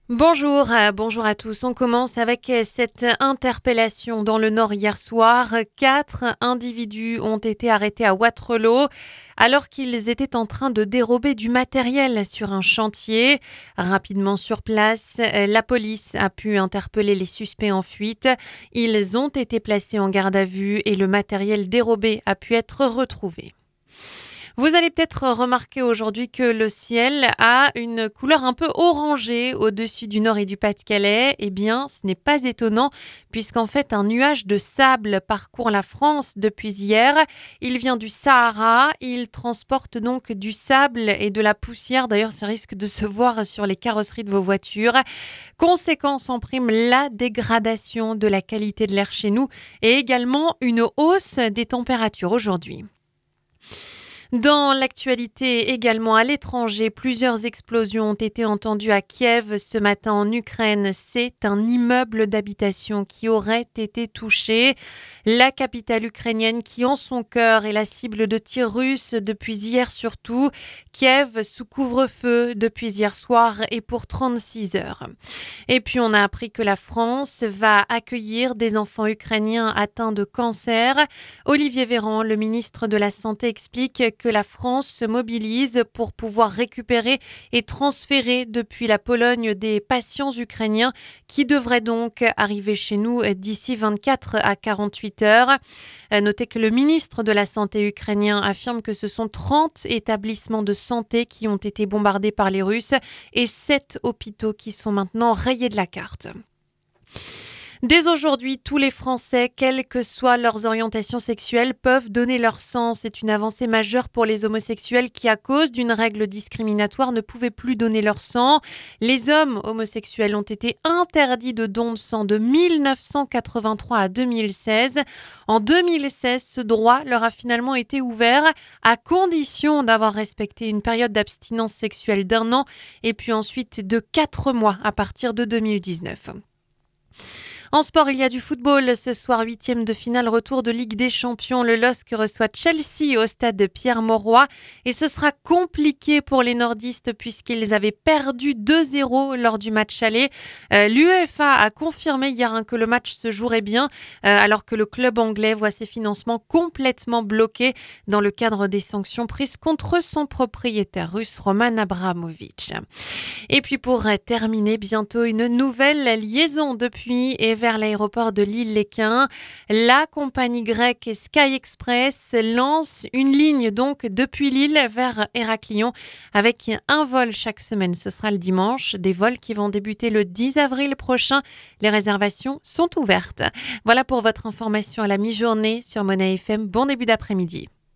Bonjour à tous. On commence avec cette interpellation dans le Nord hier soir. 4 individus ont été arrêtés à Wattrelos alors qu'ils étaient en train de dérober du matériel sur un chantier. Rapidement sur place, la police a pu interpeller les suspects en fuite. Ils ont été placés en garde à vue et le matériel dérobé a pu être retrouvé. Vous allez peut-être remarquer aujourd'hui que le ciel a une couleur un peu orangée au-dessus du Nord et du Pas-de-Calais. Eh bien, ce n'est pas étonnant puisqu'en fait, un nuage de sable parcourt la France depuis hier. Il vient du Sahara, il transporte donc du sable et de la poussière. D'ailleurs, ça risque de se voir sur les carrosseries de vos voitures. Conséquence en prime, la dégradation de la qualité de l'air chez nous et également une hausse des températures aujourd'hui. Dans l'actualité également à l'étranger, plusieurs explosions ont été entendues à Kiev ce matin en Ukraine. C'est un immeuble d'habitation qui aurait été touché. La capitale ukrainienne qui en son cœur est la cible de tirs russes depuis hier surtout. Kiev sous couvre-feu depuis hier soir et pour 36 heures. Et puis on a appris que la France va accueillir des enfants ukrainiens atteints de cancer. Olivier Véran, le ministre de la Santé, explique que la France se mobilise pour pouvoir récupérer et transférer depuis la Pologne des patients ukrainiens qui devraient donc arriver chez nous d'ici 24 à 48 heures. Notez que le ministre de la Santé ukrainien affirme que ce sont 30 établissements de santé qui ont été bombardés par les Russes et 7 hôpitaux qui sont maintenant rayés de la carte. Dès aujourd'hui, tous les Français, quelles que soient leurs orientations sexuelles, peuvent donner leur sang. C'est une avancée majeure pour les homosexuels qui, à cause d'une règle discriminatoire, ne pouvaient plus donner leur sang. Les hommes homosexuels ont été interdits de don de sang de 1983 à 2016. En 2016, ce droit leur a finalement été ouvert à condition d'avoir respecté une période d'abstinence sexuelle d'1 an et puis ensuite de 4 mois à partir de 2019. En sport, il y a du football. Ce soir, 8e de finale, retour de Ligue des Champions. Le LOSC reçoit Chelsea au stade de Pierre-Mauroy. Et ce sera compliqué pour les nordistes puisqu'ils avaient perdu 2-0 lors du match aller. L'UEFA a confirmé hier que le match se jouerait bien alors que le club anglais voit ses financements complètement bloqués dans le cadre des sanctions prises contre son propriétaire russe Roman Abramovich. Et puis pour terminer, bientôt une nouvelle liaison depuis et vers l'aéroport de Lille-Léquin. La compagnie grecque Sky Express lance une ligne donc depuis Lille vers Héraclion avec un vol chaque semaine. Ce sera le dimanche. Des vols qui vont débuter le 10 avril prochain. Les réservations sont ouvertes. Voilà pour votre information à la mi-journée sur Mona FM. Bon début d'après-midi.